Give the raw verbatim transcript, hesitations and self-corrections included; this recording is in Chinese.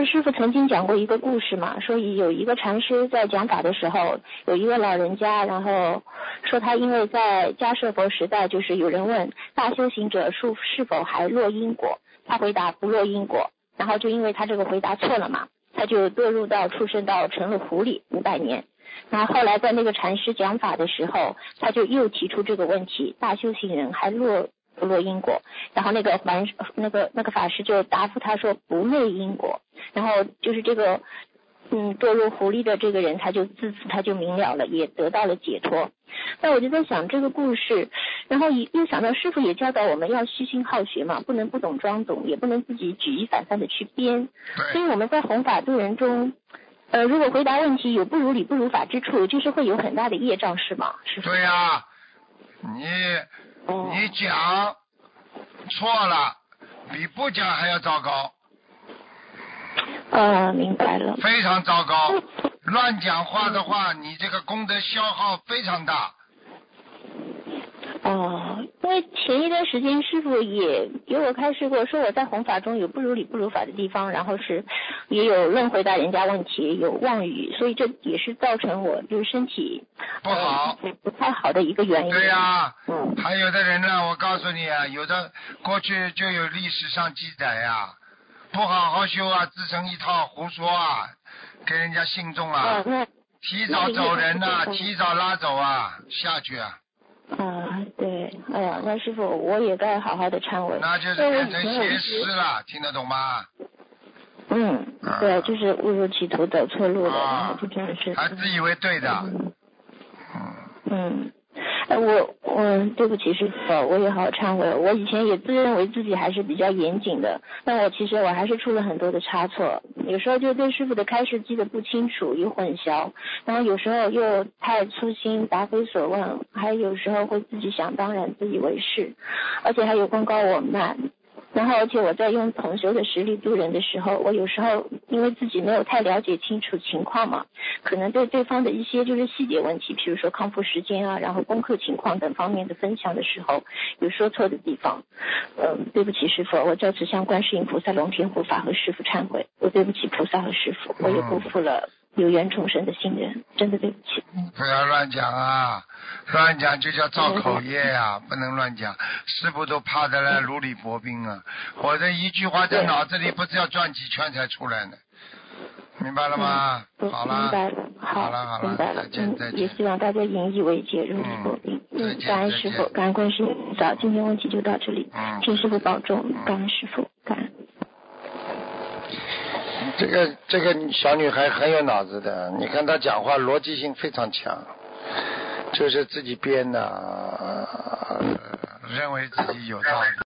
得师父曾经讲过一个故事嘛，说有一个禅师在讲法的时候，有一个老人家，然后说他因为在迦摄佛时代，就是有人问大修行者是是否还落因果，他回答不落因果，然后就因为他这个回答错了嘛，他就堕入到畜生道，成了狐狸五百年。然后后来在那个禅师讲法的时候，他就又提出这个问题，大修行人还落不落因果？然后那个法那个那个法师就答复他说不类因果。然后就是这个嗯堕入狐狸的这个人，他就自此他就明了了，也得到了解脱。那我就在想这个故事，然后又想到师父也教导我们要虚心好学嘛，不能不懂装懂，也不能自己举一反三的去编。所以我们在弘法度人中，呃，如果回答问题有不如理不如法之处，就是会有很大的业障，是吗？师父？ 对呀、啊，你、哦、你讲错了，比不讲还要糟糕。 呃，明白了。 非常糟糕，乱讲话的话，你这个功德消耗非常大。 哦，因为前一段时间师父也给我开示过，说我在弘法中有不如理不如法的地方，然后是也有乱回答人家问题，有妄语，所以这也是造成我就是身体不好、 呃、不太好的一个原因。 对呀、 啊，嗯， 还有的人呢，我告诉你啊，有的过去就有历史上记载呀、啊，不好好修啊，自成一套胡说啊，给人家信众啊， 嗯、 提早走人呐、啊，提早拉走啊，下去啊。 啊，对，哎呀，那师傅我也该好好的忏悔。 那就是变成邪师了，听得懂吗？ 嗯，对，就是误入歧途，走错路了， 啊、 然后就真的是。 还自以为对的。 嗯。嗯，哎，我我对不起师傅，我也好好忏悔。我以前也自认为自己还是比较严谨的，但我其实我还是出了很多的差错。有时候就对师傅的开示记得不清楚，有混淆，然后有时候又太粗心，答非所问，还有时候会自己想当然，自以为是，而且还有功高我慢。然后而且我在用同修的实力度人的时候，我有时候因为自己没有太了解清楚情况嘛，可能对对方的一些就是细节问题，比如说康复时间啊，然后功课情况等方面的分享的时候，有说错的地方。嗯，对不起师父，我在此向观世音菩萨、龙天护法和师父忏悔，我对不起菩萨和师父，我也辜负了有缘重生的信任，真的对不起。 不要乱讲啊，乱讲就叫造口业呀、啊，不能乱讲。师父都怕得来如履薄冰啊，我这一句话在脑子里不是要转几圈才出来呢，明白了吗？ 嗯、 好了， 明白了， 好了，好了， 明白了。 再见，再见。 嗯，也希望大家引以为戒，如履薄冰。 嗯， 感恩师父，感恩观世音菩萨。今天问题就到这里， 嗯， 请师父保重，感恩师父，感恩。 这个这个小女孩很有脑子的，你看她讲话逻辑性非常强，就是自己编的，呃、认为自己有道理。